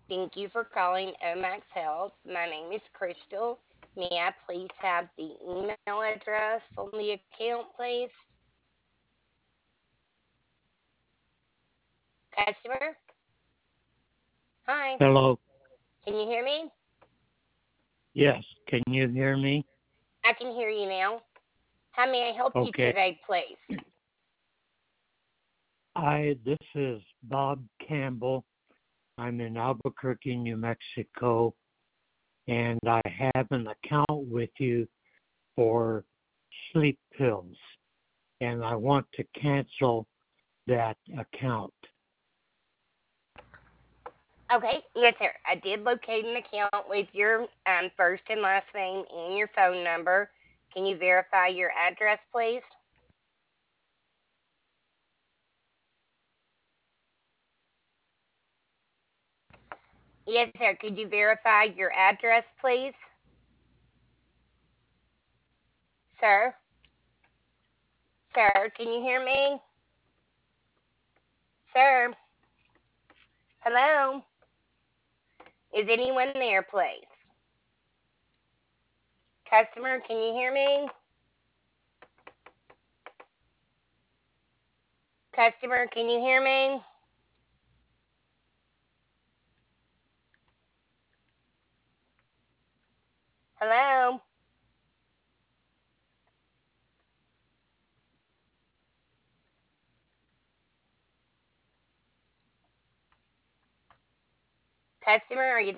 Thank you for calling Omax Health. My name is Crystal. May I please have the email address on the account, please? Customer? Hi. Hello. Can you hear me? Yes. Can you hear me? I can hear you now. How may I help you Okay. today, please? This is Bob Campbell. I'm in Albuquerque, New Mexico, and I have an account with you for sleep pills, and I want to cancel that account. Okay, yes, sir. I did locate an account with your first and last name and your phone number. Can you verify your address, please? Yes, sir. Could you verify your address, please? Sir? Sir, can you hear me? Sir? Hello? Is anyone there, please? Customer, can you hear me? Customer, can you hear me? Hello? Customer, are you